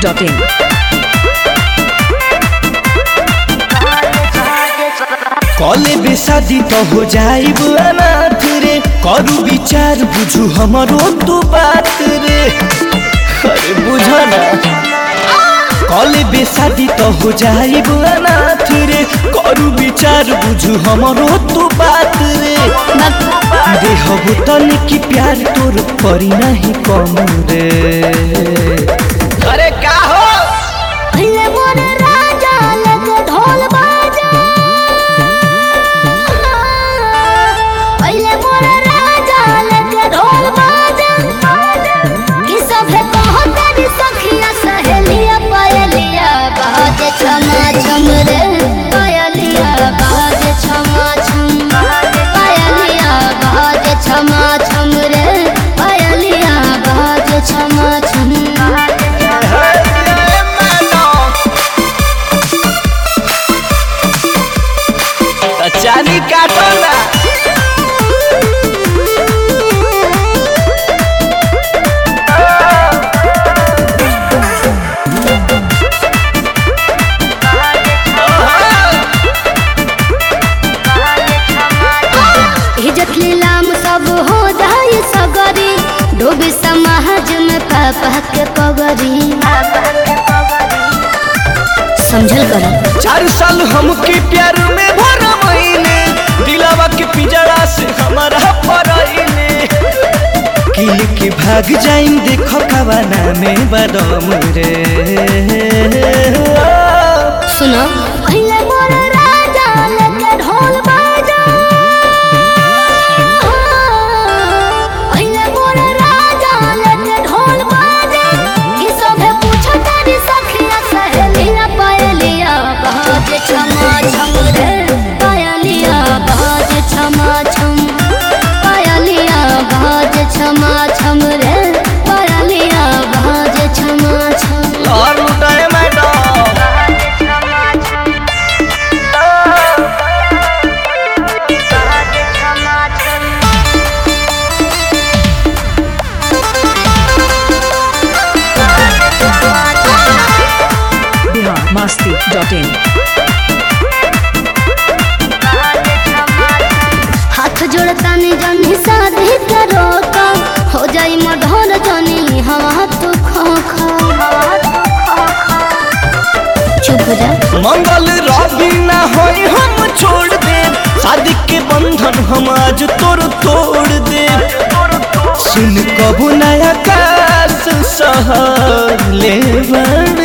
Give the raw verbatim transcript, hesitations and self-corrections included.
Dot in. कॉले बेशादी तो हो जाइब अनाथ रे, करू विचार बुझू हमारो तू बात रे। अरे बुझा ना, कॉले बेशादी तो हो जाइब अनाथ रे, करू विचार बुझू हमारो तू बात रे। देहबो तनी की प्यार तोर परी नहीं कम रे। अरे का हो भले मोर राजा लगे ढोल बाजा, भले मोर राजा लगे ढोल बाजा, कि सभे कहो तेरी सखिया सहेलिया पायलिया बाजे छमा छम रे, पायलिया बाजे छमा छम, पायलिया बाजे छमा छम रे, पायलिया बाजे छमा छम। चानी काटो ना। इज्जत लीलाम सब हो जाए सगरी, डूबी समाज में पापा के पगरी। समझल कर चार साल हमके प्यार में भरा महीने, दिलावा के पिजड़ा से हमारा पराइने। किल के भाग जाइन देखो कवाना में बदम रे। सुनो पहले मोर राजा लेके ढोल बाजा, पहले मोर राजा लेके ढोल बाजा, कि सभे पूछो तेरी सखिया सहेलिया पायलिया बाजे छमा छम रे, पायलिया बाजे छमा छम, पायलिया बाजे छमा छम रे, पायलिया बाजे छमा छम। और लुटाए madam Bihar Masti dot in. हाथ जोड़ता नहीं जानी शादी करो का, हो जाई मढोर जानी हवा तो खो खो। चुप जा मंगल रवि ना होई हम छोड़ दे, शादी के बंधन हम आज तोर तोड़ दे। सुन कबू नया काश सहले बन